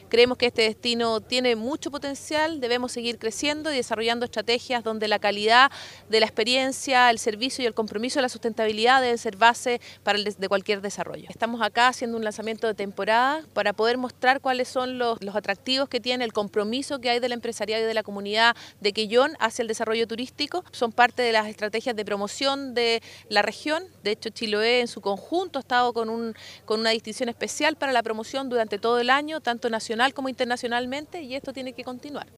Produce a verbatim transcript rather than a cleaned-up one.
Creemos que este destino tiene mucho potencial, debemos seguir creciendo y desarrollando estrategias donde la calidad de la experiencia, el servicio y el compromiso de la sustentabilidad deben ser base para el de cualquier desarrollo. Estamos acá haciendo un lanzamiento de temporada para poder mostrar cuáles son los, los atractivos que tiene, el compromiso que hay del empresariado y de la comunidad de Quellón hacia el desarrollo turístico. Son parte de las estrategias de promoción de la región. De hecho, Chiloé en su conjunto ha estado con, un, con una distinción especial para la promoción durante todo el año, tanto nacional como internacionalmente, y esto tiene que continuar.